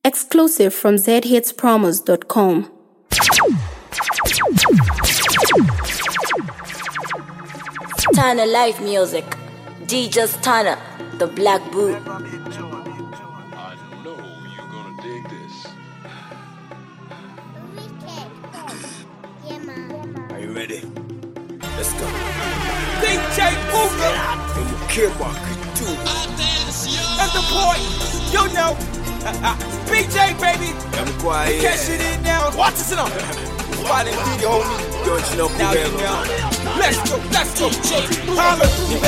Exclusive from zhitspromos.com. Stunner live music. DJ Stunner, the Black Boot. I know you're gonna dig this. Are you ready? Let's go. DJ Booker And you care what could do. and the boy, you know, BJ baby, I'm quiet. catch it in now. Watch this now. Find it video, homie. Don't you know Now you who know. Let's go. Holla.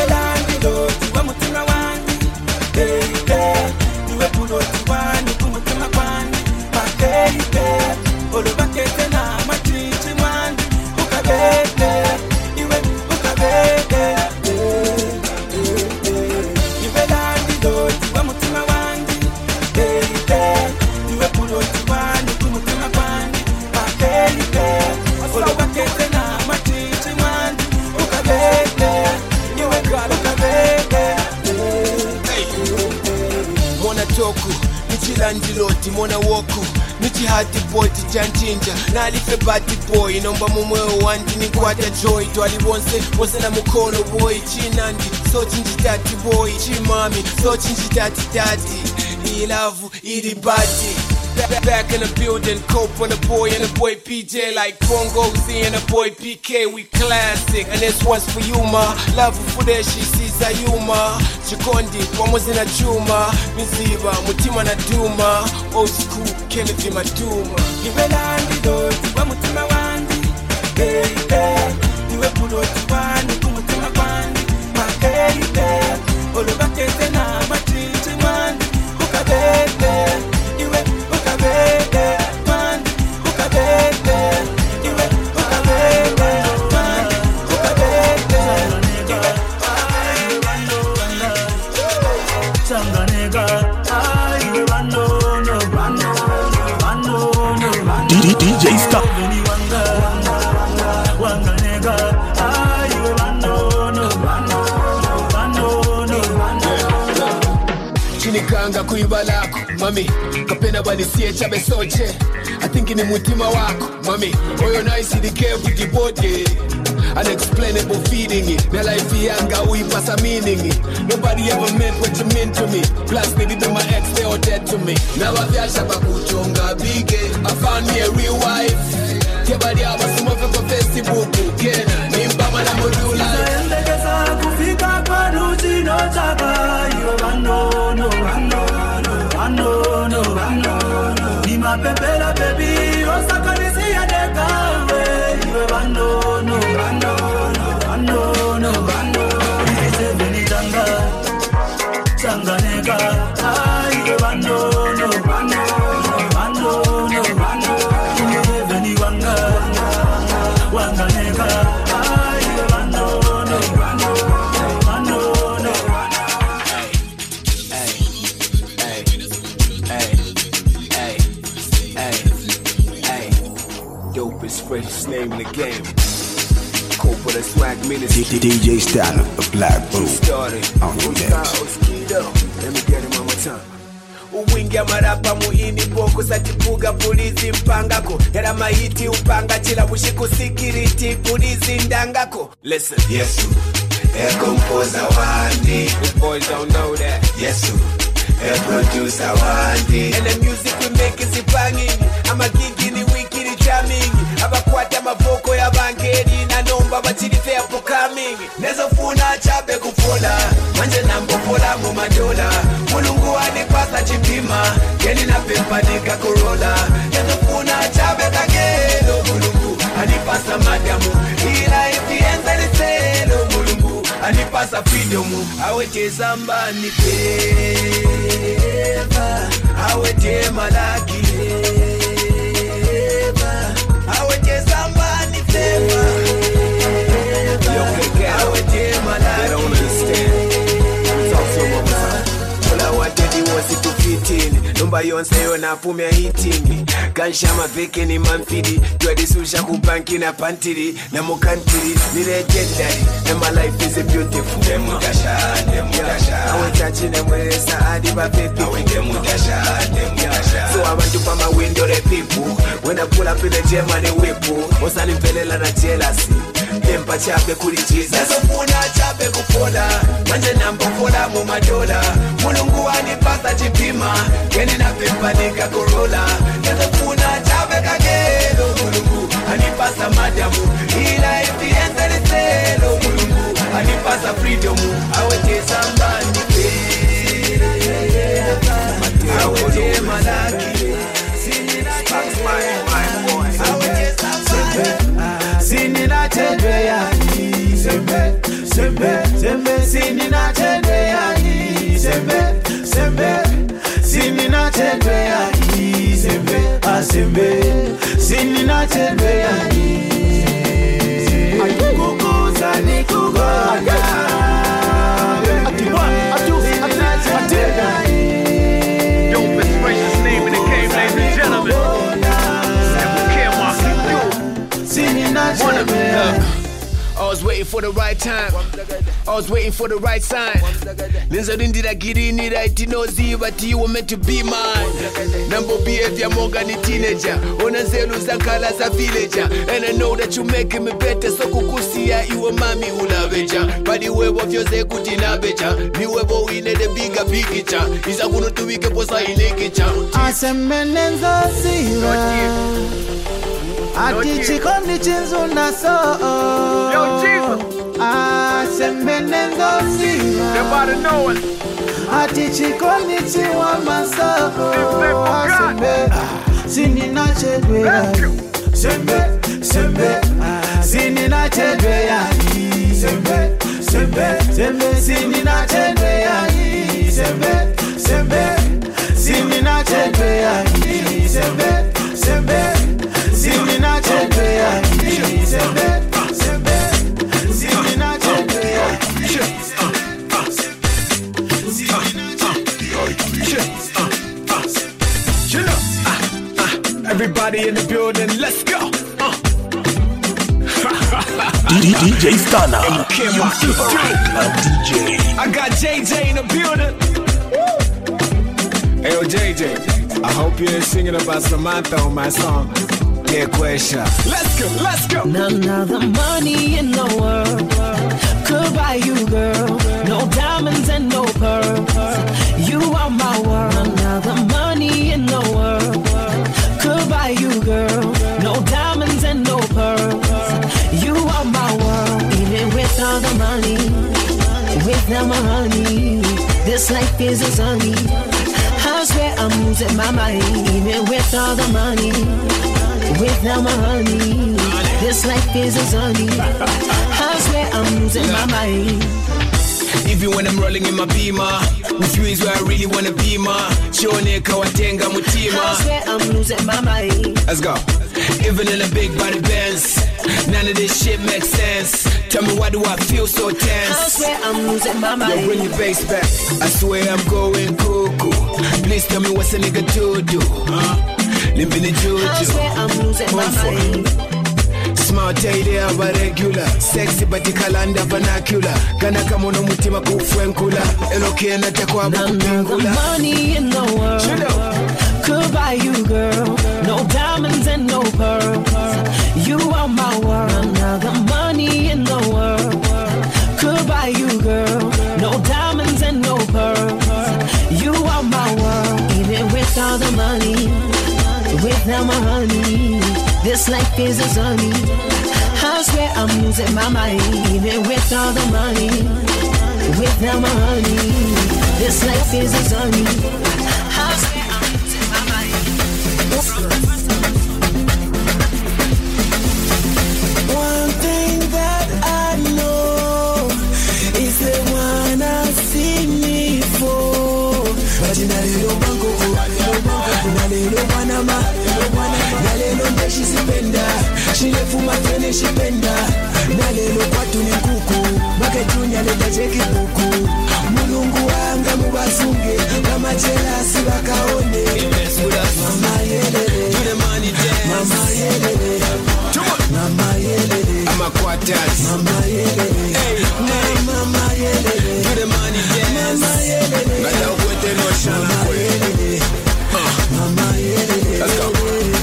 Mona toku, nichilandiloti, mona woku. Nichi hati boy tichanjinja. Nalife bati boy, nomba mumweo wanti nikwata joy. Twali wonse na mukolo boy. Chinandi, so chinjitati boy. Chimami, so chinjitati tati. Ilavu, iribati. Back in the building, cope on the boy and the boy PJ like Bongo Z and the boy PK, we classic. And this one's for you, ma. Love for that she sees a yuma. Chikondi, pamoja na chuma. Miziba, mutima na duma. Old school, Kennedy Maduma. Niwe landi doti, wa mutima wandi. Baby, niwe puloti wandi, kumutima wandi. My baby, olubakete na machichi wandi. Ukabebe, niwe ukabebe wandi. Ukabebe, niwe ukabebe wandi. Ukabebe, DJ Stop. Chinikanga kuibalako, mami. Kapena balisiye chabe soche. I think ni mutima wako, mami. Oyo nice the care with the body. Unexplainable feeding it. Na life yanga uipasa meaning it. Nobody ever meant what you meant to me. Plus baby be my ex, they all dead to me. Now I feel shaba kuchonga bige. I found me a real wife. Kebadi aba sumofe kwa Facebook. Kena, nimba na modula. Endekeza kufika kwa ruti no chaka. Iwe bano. Ni mapepela baby. Osaka nisi ya dekawe. Iwe bano. Nise vini changa nega. Iwe bano. Nise vini wanga nega. Iwe bano. Dopest, freshest name in the game. Cope with a swag ministry. DJ Stunner, the Black Boot. Started. On your next. Let me get him one more time. Uwingi amarapa muhini boko satipuga pulizi mpangako. Era mahiti upanga chila bushiku sikiriti pulizi ndangako. Listen. Yesu, a composer wandi. The boys don't know that. Yesu, a producer wandi. And the music we make is banging. I'm a gigi ni wiki ni jamming. Abakwata mavoko ya bangeri na nomba bachiri fair for coming. Nezo funa chabe kufula. Manje na mpopola mu madola. Mulungu anipasa chipima. Geni na pepa nika korola. Nezo funa chabe kagelo. Mulungu anipasa madamu. Ila ifienza liselo. Mulungu anipasa freedomu. Awete zamba ni peva. Awete malaki. Awete zamba ni peva. Awete malaki. I don't understand. Talk to one more time. All I wanted was it to fit in. Numba yonse yona pumia hitting. Ganshama veke ni manfidi. Twedi susha kubanki na pantiri. Na mukantiri ni legendary. And my life is a beautiful. Demudasha. I went touching them with a adi baby. Demudasha. So I gay people. When I pull up in the Germany whipple, Osani Velela na jealousy. Tempa chape kuli Jesus. Yeso funa chape kupola, manje nambo pola mu madola. Mulungu anipasa chipima, keni na pimpa nika Corolla. Yeso funa chape kagelo, Mulungu anipasa madamu. Ila ifienza ni selo, Mulungu anipasa freedom. Awete sambani pe, awete malaki. Sinina chedwe ya ni sembe, sembe, sembe. Sinina chedwe ya ni sembe, sembe. Sinina chedwe ya ni sembe, sembe. Sinina chedwe ya ni. Kukuza ni kugoya. Don't misplace his name in the game, ladies and gentlemen. I was waiting for the right time. I was waiting for the right sign. Linza dindira girini right inozi, but you were meant to be mine. Number behavior monga ni teenager. Ona zelu zankala za villager. And I know that you making me better. So kukusia iwe mami ulaveja. Badi wewe vyoze kutina beja. Ni wewe ine the bigger picture. Isa kuno tuwike posa inekicha. Asemenenzo siwa Ati chikondi chinzu na so. Yo, Jesus. Asemenenzo siwa Everybody know it. Ati chikondi chiwa maso. Asembe Sinina chedwe ya Sembe, sembe. Sinina chedwe ya Sembe, sembe, sembe. Sinina chedwe ya Sembe, sembe. Sinina chedwe ya Sembe, sembe. Sinina chedwe ya sembe, sembe. Sinina chedwe ya Everybody in the building, let's go. DJ Stunner. I got JJ in the building. Hey, yo, JJ, I hope you ain't singing about Samantha on my song. Yeah, question. Let's go, let's go. None of the money in the world could buy you, girl. No diamonds and no pearls. You are my world. None of the money in the world could buy you, girl. No diamonds and no pearls. You are my world. Even with all the money, without my honey, this life is a sunny. I swear I'm losing my mind. Even with all the money, without my honey, this life is a sunny. I swear I'm losing my mind. Even when I'm rolling in my beamer, with you is where I really wanna be, ma. Shone kawatenga mutima. I swear I'm losing my mind. Let's go. Even in a big body Benz, none of this shit makes sense. Tell me why do I feel so tense? I swear I'm losing my mind. Yo, bring your bass back. I swear I'm going cuckoo. Please tell me what's a nigga to do. Living in Juju. I swear I'm losing my mind. Smart idea but regular. Sexy but calendar vernacular. Kana kama no mutima kufwenkula. Eloke na takwa bukupingula. None of the money in the world could buy you, girl. No diamonds and no pearls. You are my world. None of the money in the world could buy you, girl. No diamonds and no pearls. You are my world. Even with all the money, without my honey, this life is a sunny. I swear I'm losing my mind. Even with all the money, without my honey, this life is a sunny. I swear I'm losing my mind. One thing that I know is the one I've seen me for. Nalelo bango, nalelo banama, nalelo ndeshi sipenda, shilefu matene shipenda, nalelo kwatu ni kuku, maketunya leta cheki kuku, mulungu wanga mubasunge, kama jelasi wakaone, mama yelele, mama yelele, mama yelele, I'm a quartet, mama yelele, mama yelele, do the money dance, mama yelele, but I wouldn't know shine. mama yelele, mama yelele. Let's go.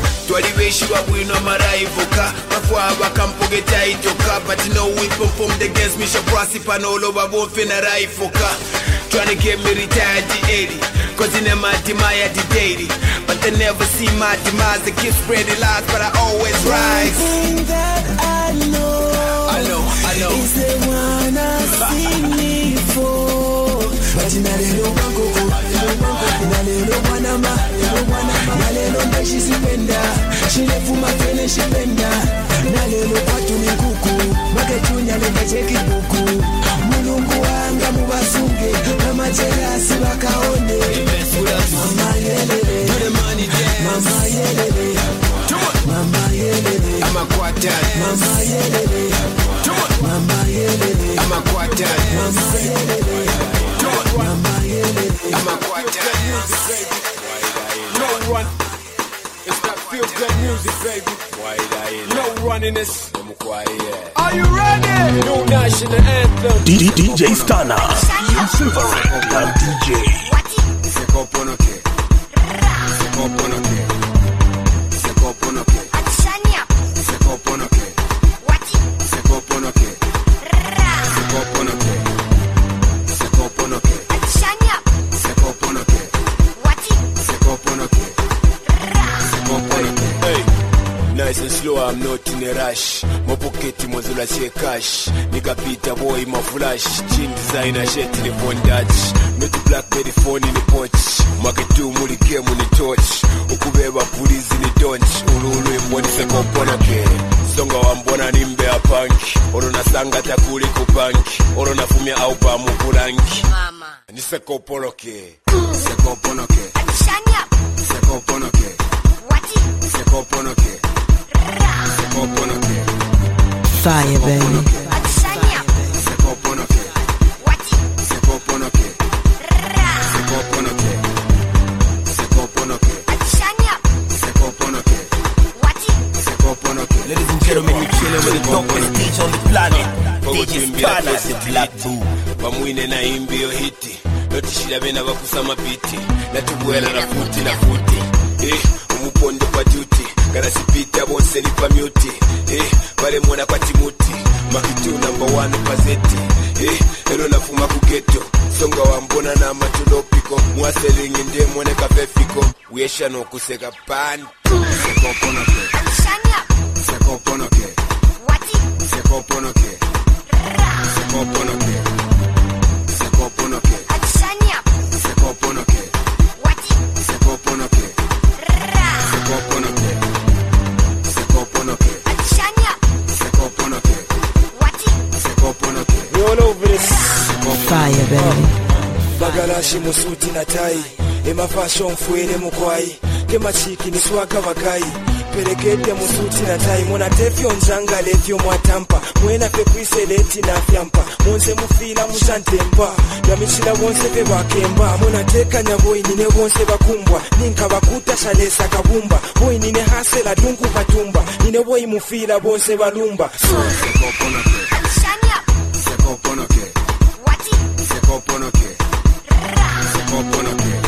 abeshi babwino maraivoka mafwa bakampogeta itoka but no weapon formed against me shall prosper no loba bonfe na raifoka trying to get me retired at 80 cause in them I admire the daily but they never see my demise. They keep spreading lies but I always rise. Everything that I know is the one I see me for. But in a little bango, in a little banama, in a little bit she's a bender. She left for my friend and she bender. In a little patu ni kuku, maketunya lenda cheki buku. Mulungu wanga mubasunge, mama jelasi wakaone. Mama yelele, mama yelele, mama yelele, I'm a quarter, mama yelele, mama yelele, I'm a quarter, mama yelele, mama yelele, I'm a quarter. No run. It's that feel good music, baby. No runniness. Are you ready? New national anthem. DJ Stana. Silver Red DJ. Nice and slow, I'm not in a rush. My pocket mozula say cash. Nigga Peter boy my flash. Chin designer shit in the phone Dutch. Not the Blackberry phone in the punch. Market 2 muli game on the torch. Ukubeba police in the dunch. Ululu mboni se komponoke. Songa wa mbona nimbe a punk. Orona sanga takuli kupanki. Orona fumia au pa mukuranki. Mama Nise komponoke. Se komponoke. Shania Se komponoke. Wati Se komponoke. Fire, baby. Shania Wati Shania Wati. Ladies and gentlemen, you're chilling with the dopest DJ on the planet. DJ Stana, the Black Boo. Bamwine na imbio hiti. Notishida bena bakusama piti. Natubuela na futi. Umupondo kwa duty. Garasipita bonse lipa muti. Pale mwana kwa timuti. Makitu number 1 pazeti. Ero nafuma kugeto. Songa wa mbona na matulopiko. Mwaselingi ndiye mwone kafefiko. Uesha no kuseka pan. Sekoponoke. Shania Sekoponoke. Wati Sekoponoke. Sekoponoke. Sekoponoke. Shania Sekoponoke. Wati Sekoponoke. Shania Wati We all over this. Fire, baby. bagalashi musuti na tai, ema fashion fuere mukwai, kema chiki ni swaka wakai. Perekete musuti na tai, mwana tefyo nzanga lefyo mwatampa, mwena pekwise leti na fyampa, monse mufila musantempa, yamichila wonse pe wakemba, mwana teka nyaboi nine wonse bakumbwa, ninka bakuta shalesa kabumba, boi nine hasela dungu patumba, nine boi mufila wonse balumba. Shania Sekoponoke. Wati Sekoponoke. Sekoponoke.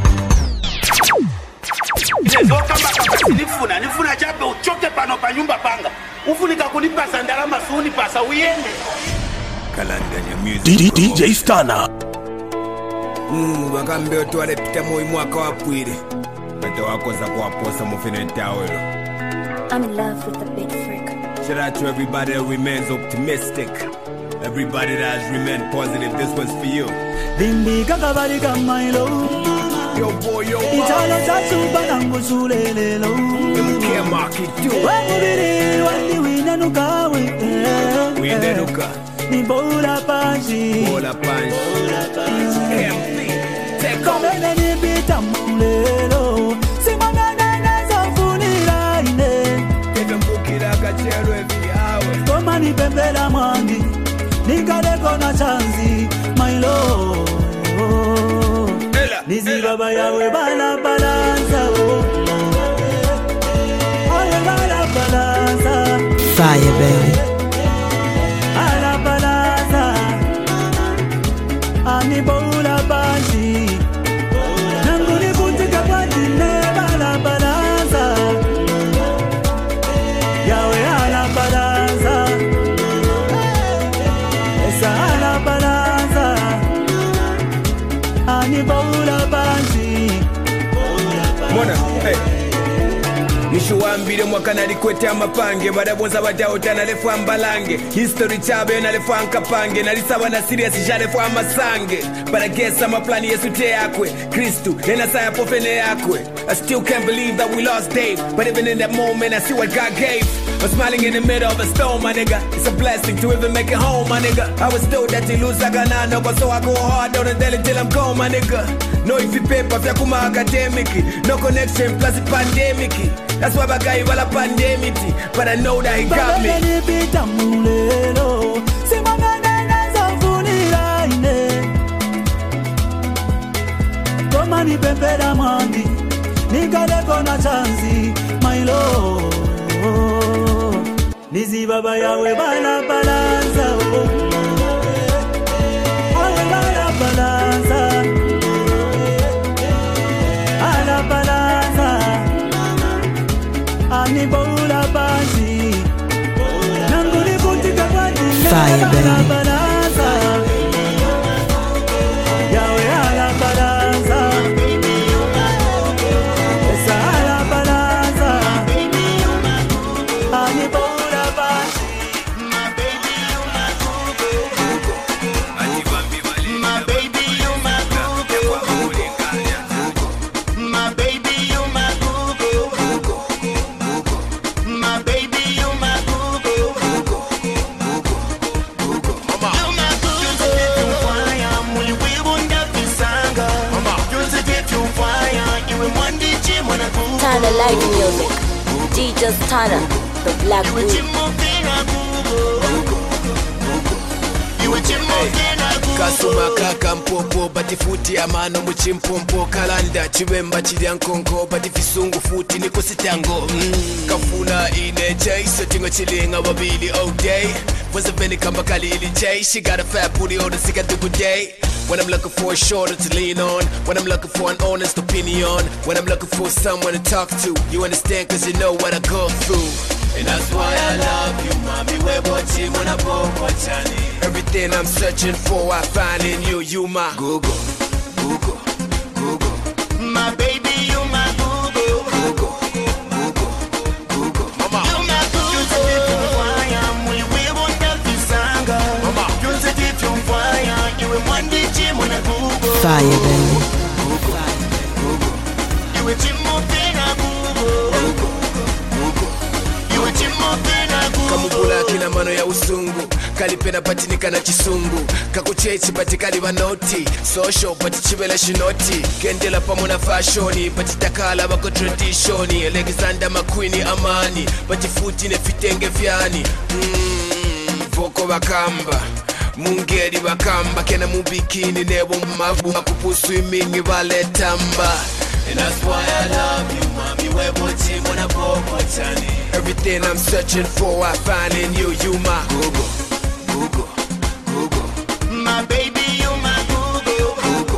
Nifuna chape uchoke pano pa nyumba panga. Ufunika kunipa sandala masuni pasa uiende. Kalandanya music. DJ Stana. Wakambe otwale pita moi mwaka wapwire. Bata wakoza kwa posa mufine tawelo. I'm in love with the big freak. Shout out to everybody that remains optimistic. Everybody that has remained positive. This one's for you. Bimbi kakabali kamailo, Yo boy, yo boy. italo tatu banangu sulelelo. MK Market 2. Wabiri wandi winenuka Winenuka. ni bora panji. Bola punch. MP. Take on. Komene ni bita mulelo, simana nana zafunira ine. Kete mbukira kachero every hour. Koma ni pembela mwangi, nikaleko na chanzi, my love. Nizi baba yawe bala balanza, awe bala balanza. Fire, baby. Ala balanza, ani bola banji. Nanguni buntika pati ne bala balanza. Tana, hey. Nishuambire mwaka nalikwete amapange badabonza badauta nalefu ambalange history chabe nalefu ankapange nalisawa na serious jalefu amasange but I guess I'm a plan yesu te yakwe Kristu nena saya pofene yakwe I still can't believe that we lost Dave but even in that moment I see what God gave I'm smiling in the middle of a storm my nigga it's a blessing to even make it home my nigga I was told that you lose aganano but so I go hard on the daily till I'm gone my nigga no if you paper vya kuma academic no connection plus the pandemic that's why bagai wala pandemic but I know that he got me Koma ni pempera mami nikale kona chanzi my lord nizi baba yawe bala balanza awe bala balanza ala balanza ani bola bazi nanguli kutika kwa dile Fire, baby. balanza yawe ala balanza esa ala balanza ani bola bazi my baby you my go my baby you my go my baby you my go my baby you my go Tana Live Music, DJ Tana, the Black Kasuma kaka mpopo batifuti amano muchimpompo kalanda chibemba chilya nkonko batifisungu futi niko sitango kafuna ine jay setingo chilinga babili all day was a veni kamba kalili jay she got a fat booty on the sick at the day when I'm looking for a shoulder to lean on when I'm looking for an honest opinion when I'm looking for someone to talk to you understand cause you know what I go through and that's why I love you, mommy. Everything I'm searching for, I find in you. You my Google. My baby, you my Google. Mama. You my Google. Fire, baby. Kamubula kina mano ya usungu kalipena patinika na chisungu kakuchechi patikali vanoti social pati chibela shinoti kendela pamona fashoni pati takala bako traditioni Alexander McQueen amani pati futi ne fitenge vyani voko bakamba mungeri bakamba kena mubikini nebo mabu akupu swimming valetamba. And that's why I love you, mommy. Everything I'm searching for, I find in you. You my Google. My baby, you my Google.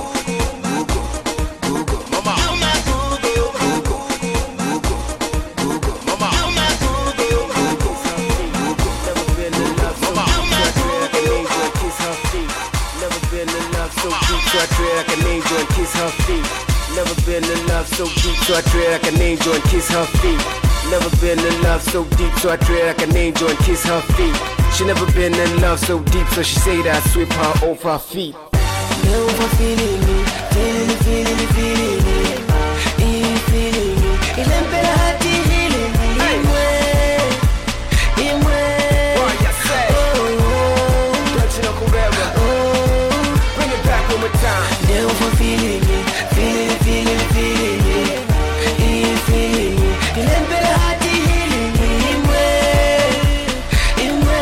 Mama. You my Google. Mama. You my Google. Never been in love so deep, so I can angel and kiss her feet. Never been in love so deep, so I treat like an angel and kiss her feet. Never been in love so deep, so I treat like an angel and kiss her feet. She never been in love so deep, so she say that I sweep her off her feet. Never feeling me, feeling me, feeling me, feeling me, feeling me. Ilempera hati healing me. Imwe. What you say? Don't you know Kubeba? Bring it back one more time. Never feeling me, feeling me, feeling me, feeling me, feeling me. Ilempera hati healing me. Imwe.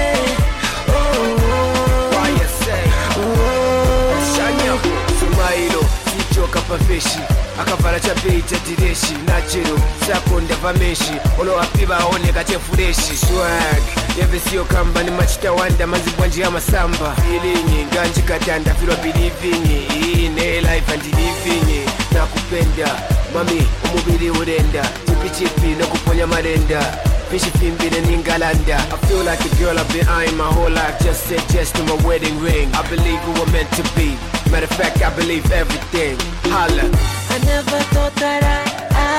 What you say? Shanya, Sumailo, Sichoka Paveshi, Akavala Chape Direshi, Nachero, Sakonda Vameshi, Olo Apiba Onega Fureshi, Swag, Yevesio Kamba, Machita Wanda, Mazibwanji Amasamba, feeling, Ganji Katanda, Filo believing in a life and living, Nakupenda, Mami, Umubili Urenda, Tipi, no Kuponya Marenda. Fishy Fimbi and Ingalanda. I feel like a girl I've been eyeing my whole life. Just said yes to my wedding ring. I believe we were meant to be. Matter of fact, I believe everything. Holla. I never thought that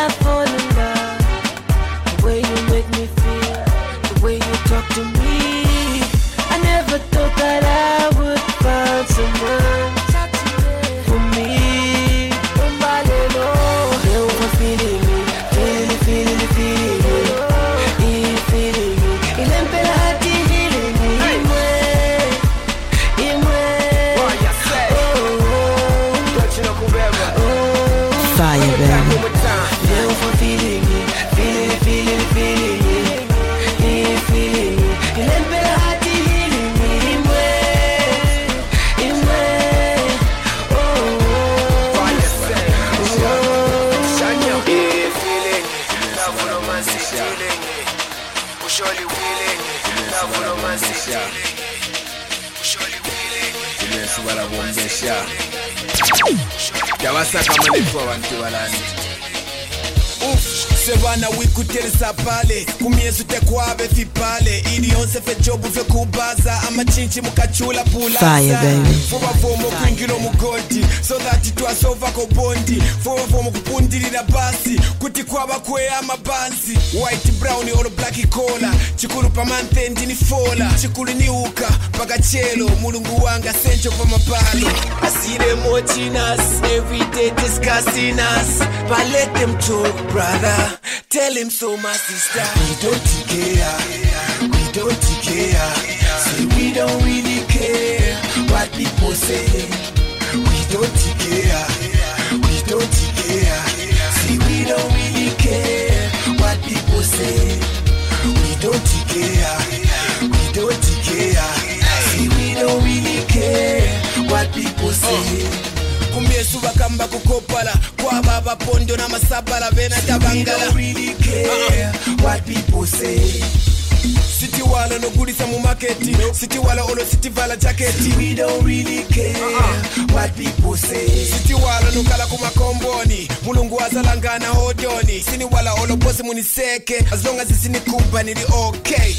usholi willing, love romantic. Usholi willing, Subala bombesha. Yabasaka malefu abantu balani. Sevana wikutelesa pale kumyesu tekwabe fipale ili onse fe jobu fe kubaza amachinchi mukachula pula Fire baby Foba fomo kwingiro mugodi so that it was over ko bondi Foba fomo kupundilira basi kuti kwaba kwe amabansi White brown or black cola chikulu pamante ndini fola chikulu ni uka pakachelo mulungu wanga sencho pa mapalo I see them watching us every day discussing us but let them talk brother. Tell him so, my sister. We don't care. We don't care. Say we don't really care what people say. We don't care. We don't care. Say we don't really care what people say. We don't care. We don't care. Say we don't really care what people say. Kumyesu bakamba kukopala kwa baba pondo na masabala vena tabangala. We don't really care what people say. City wala no gulisa mu marketi. City wala olo city vala jacketi. We don't really care what people say. City wala no kala kuma komboni. Mulungu azalangana hodoni. Sini wala olo bosi muniseke. As long as it's in the company, it's okay.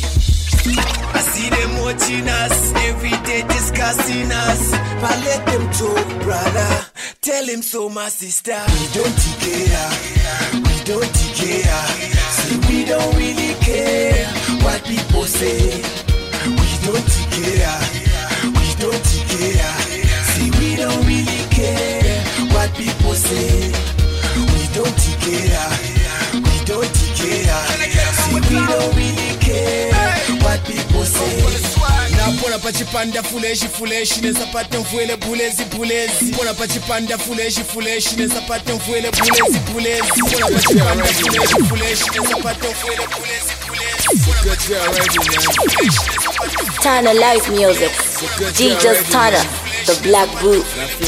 I see them watching us every day discussing us but let them talk brother. Tell him so, my sister. We don't care. We don't care. See we don't really care what people say. We don't care. We don't care. See we don't really care what people say. We don't care. We don't care. See we don't really care what people say. Napona pachipanda fuleshi nesapate mfuele bulezi Pona pachipanda fuleshi nesapate mfuele bulezi Pona pachipanda fuleshi nesapate mfuele bulezi Tana Life Music, DJ Tana, the Black Boot.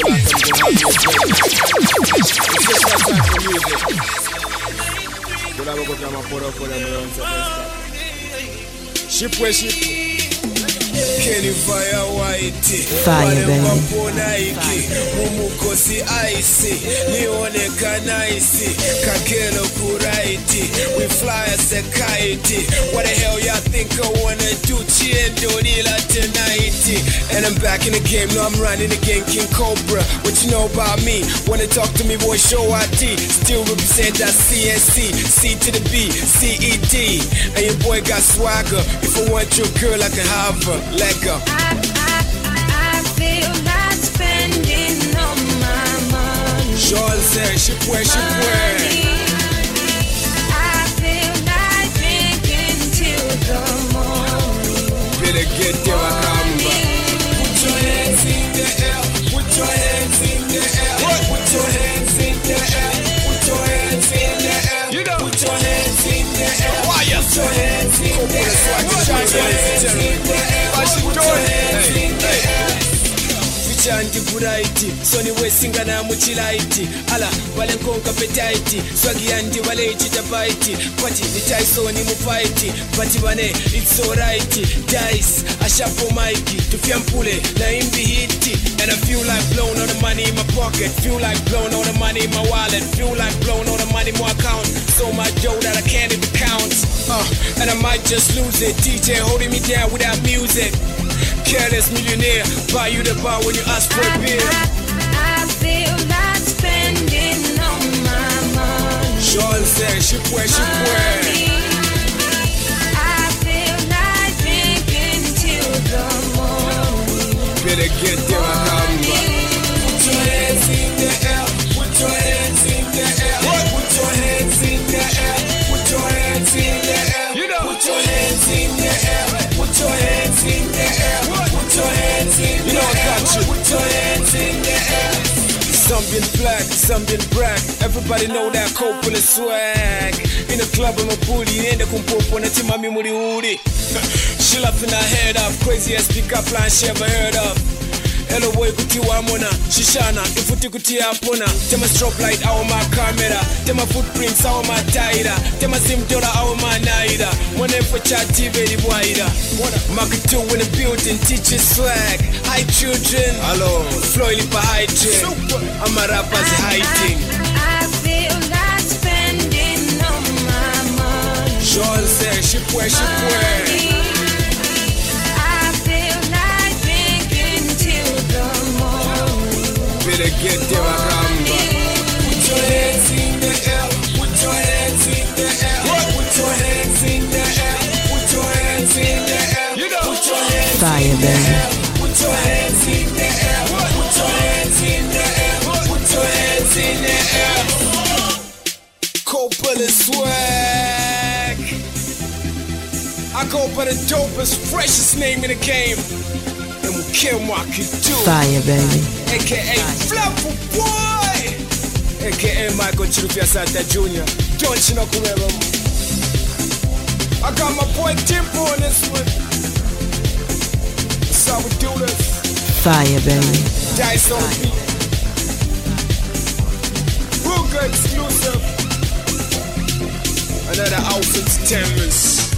Kenny Fire White Fire baby Mumukosi ice Nionekana ice Kakelo kuraiti We fly as a kite What the hell y'all think I wanna do? Chiendo nila tonight And I'm back in the game No, I'm running the game King Cobra What you know about me? Wanna talk to me boy show ID Still represent that CNC C to the B CED And your boy got swagger If I want your girl I can have her Let go. I feel like spending all my money. Joel said, she pwe. I feel like drinking till the morning. Better get there, I come back. Put your hands in the air. Put your hands in the air. Put your hands in the air. Put your hands in the air. You know. Put your hands in the air. Why you? Put your hands in the air. Put your hands in the air. Chanti buraiti Soni wesinga na muchilaiti Ala wale nkonka petaiti Swagi andi wale ichitapaiti Pati nitaisoni mupaiti Pati bane it's alright Dice ashapo maiki Tufia mpule na imbi hiti And I feel like blowing all the money in my pocket Feel like blowing all the money in my wallet Feel like blowing all the money in my account So much dough that I can't even count And I might just lose it DJ holding me down without music Careless millionaire, buy you the bar when you ask for a beer. I feel like spending all my money. Joel said, she pwe. I feel like drinking till the morning. Better get there, I come back. Put your hands in the air. Put your hands in the air. Put your hands in the air. Put your hands in the air. You know. Put your hands in the air. Put your hands in the air. Put your hands in the air. Put your hands in the air. Some been black, some been black. Everybody know that coke full of swag. In the club I'm a bully, in the kumpopo na timami muri uri. She laughing her head up, crazy as pick up line she ever heard of. Hello boy kutiwa mona, shishana, ifuti kutia pona. Tema strobe light au ma camera. Tema footprints au ma taira. Tema sim dola au ma naira. Mwene for chatty very wide. Mark 2 in the building, teaching swag. Hi children, hello. Floyd for hygiene. I'm a rapper's hiding. I feel like spending all my money. Sean says, she pue. I feel like drinking till the morning. Better get there, Ramba. Put your hands in the air. Put your hands in the air. Put your hands in the air. Put your hands in the air. Put your hands Fire, baby. Put your hands in the air. Put your hands in the air. Put your hands in the air. Coppola swag. I go by the dopest, freshest name in the game. And we'll kill what I can do. Fire, baby. AKA Flapper Boy. AKA Michael Chirufia Santa Jr. Don't you know whoever? I got my boy Timpo on this one. That's how we do this. Fire, baby. Dice on the beat. Real good exclusive. Another outfit 10 minutes.